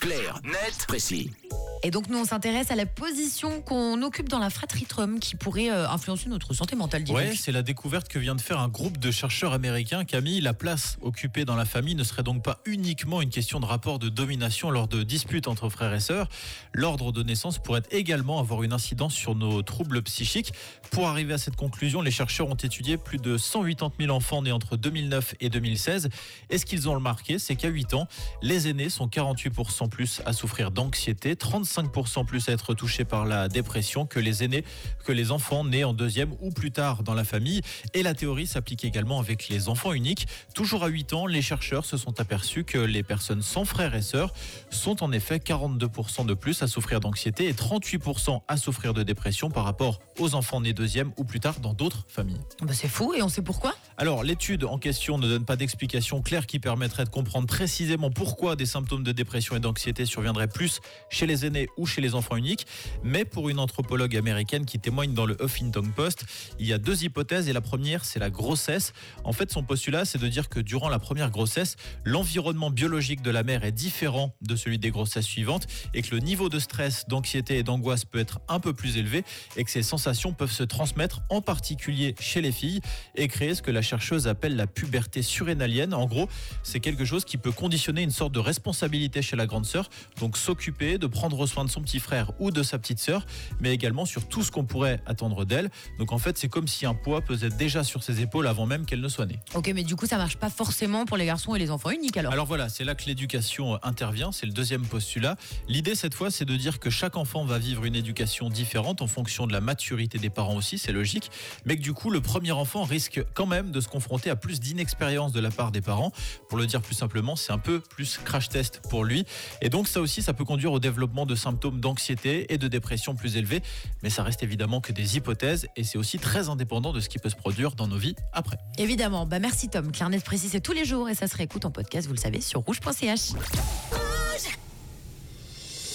Clair, net, précis. Et donc nous on s'intéresse à la position qu'on occupe dans la fratrie Trump qui pourrait influencer notre santé mentale. Ouais, c'est la découverte que vient de faire un groupe de chercheurs américains. Camille, la place occupée dans la famille ne serait donc pas uniquement une question de rapport de domination lors de disputes entre frères et sœurs. L'ordre de naissance pourrait également avoir une incidence sur nos troubles psychiques. Pour arriver à cette conclusion, les chercheurs ont étudié plus de 180 000 enfants nés entre 2009 et 2016. Et ce qu'ils ont remarqué, c'est qu'à 8 ans, les aînés sont 48% plus à souffrir d'anxiété, 35% plus à être touchés par la dépression que les enfants nés en deuxième ou plus tard dans la famille. Et la théorie s'applique également avec les enfants uniques. Toujours à 8 ans, les chercheurs se sont aperçus que les personnes sans frères et sœurs sont en effet 42% de plus à souffrir d'anxiété et 38% à souffrir de dépression par rapport aux enfants nés deuxième ou plus tard dans d'autres familles. C'est fou, et on sait pourquoi ? Alors, l'étude en question ne donne pas d'explication claire qui permettrait de comprendre précisément pourquoi des symptômes de dépression et d'anxiété surviendraient plus chez les aînés ou chez les enfants uniques. Mais pour une anthropologue américaine qui témoigne dans le Huffington Post, il y a deux hypothèses et la première, c'est la grossesse. En fait, son postulat, c'est de dire que durant la première grossesse, l'environnement biologique de la mère est différent de celui des grossesses suivantes et que le niveau de stress, d'anxiété et d'angoisse peut être un peu plus élevé et que ces sensations peuvent se transmettre en particulier chez les filles et créer ce que la chercheuse appelle la puberté surrénalienne. En gros, c'est quelque chose qui peut conditionner une sorte de responsabilité chez la grande sœur, donc s'occuper, de prendre soin de son petit frère ou de sa petite sœur, mais également sur tout ce qu'on pourrait attendre d'elle. Donc en fait, c'est comme si un poids pesait déjà sur ses épaules avant même qu'elle ne soit née. Ok, mais du coup, ça marche pas forcément pour les garçons et les enfants uniques alors. Alors voilà, c'est là que l'éducation intervient, c'est le deuxième postulat. L'idée cette fois, c'est de dire que chaque enfant va vivre une éducation différente en fonction de la maturité des parents aussi, c'est logique, mais que du coup, le premier enfant risque quand même de se confronter à plus d'inexpérience de la part des parents. Pour le dire plus simplement, c'est un peu plus crash test pour lui. Et donc ça aussi, ça peut conduire au développement de symptômes d'anxiété et de dépression plus élevés. Mais ça reste évidemment que des hypothèses et c'est aussi très indépendant de ce qui peut se produire dans nos vies après. Évidemment, merci Tom. Clair, net, précis, c'est tous les jours et ça se réécoute en podcast, vous le savez, sur rouge.ch.